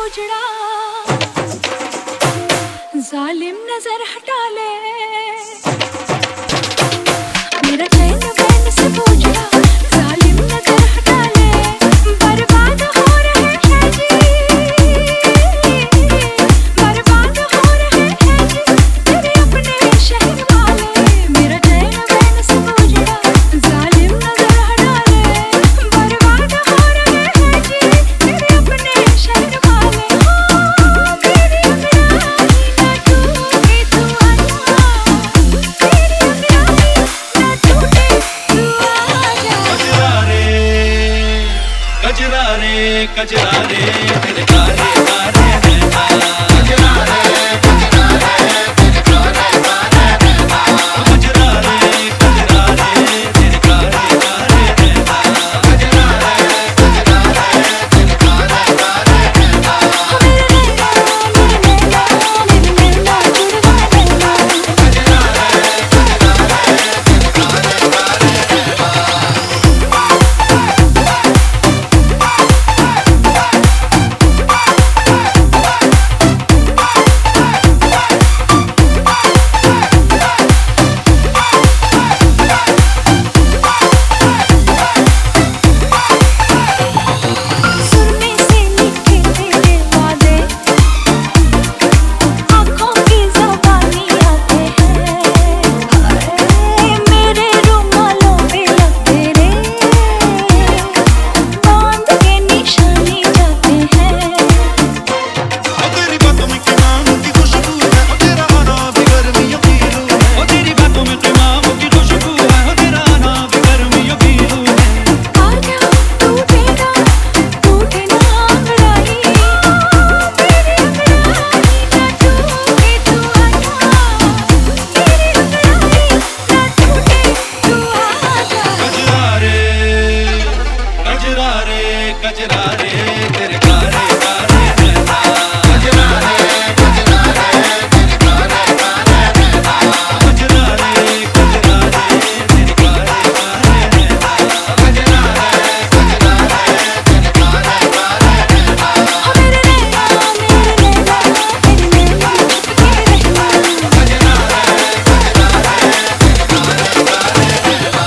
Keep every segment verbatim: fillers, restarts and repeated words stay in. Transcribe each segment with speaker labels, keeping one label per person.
Speaker 1: उजड़ा, जालिम नजर हटा ले, मेरा चैन बैन से पूछड़ा, जालिम नजर हटा ले, बर्बाद हो रहे हैं जी, बर्बाद हो रहे हैं जी, तेरे अपने शहर वाले, मेरा चैन बैन से पूछड़ा, जालिम नजर हटा ले, बर्बाद हो रहे हैं जी, तेरे अपने शहर वाले, हो मेरी अंगड़ाई ना टूटे तू आजा, मेरी अंगड़ाई ना टूटे तू आजा।
Speaker 2: कजरा रे कजरा रे तेरे कारे कारे नैना, कजरा रे कजरा रे तेरे कारे कारे नैना, कजरा रे कजरा रे तेरे कारे कारे नैना, कजरा रे कजरा रे तेरे कारे कारे नैना,
Speaker 1: मेरे नैना मेरे नैना मेरे नैना जुड़वा नैना,
Speaker 2: कजरा रे कजरा रे तेरे कारे कारे नैना।
Speaker 1: सुरमे से लिखे तेरे वादे, आँखों की ज़ुबानी आते हैं, हाय मेरे रुमालों पे लगते रे, बांध के निशानी जाते हैं,
Speaker 2: तेरी बातों में क़िमाम की खुशबू है, ओ तेरा आना भी गर्मियों की लू है, ओ तेरी बातों में क़िमाम की खुशबू है, ओ तेरा आना भी गर्मियों की लू है।
Speaker 1: आजा टूटे ना टूटे ना अंगड़ाई, मेरी अंगड़ाई ना टूटे तू आजा, मेरी अंगड़ाई ना टूटे तू आजा।
Speaker 2: कजरा रे कजरा रे कजरा रे तेरे कारे कारे नैना, कजरा रे कजरा रे तेरे कारे कारे नैना, कजरा रे कजरा रे तेरे कारे कारे नैना, कजरा रे कजरा रे तेरे कारे कारे नैना,
Speaker 1: मेरे नैना मेरे नैना मेरे नैना चुपके रहना,
Speaker 2: कजरा रे कजरा रे तेरे कारे कारे नैना।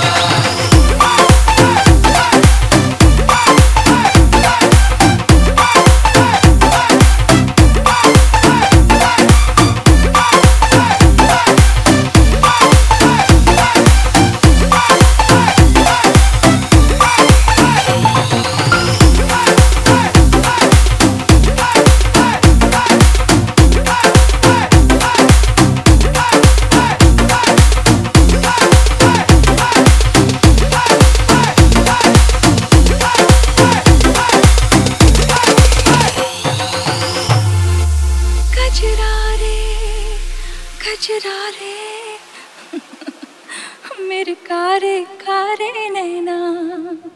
Speaker 1: कजरा रे कजरा रे मेरे कारे कारे नैना।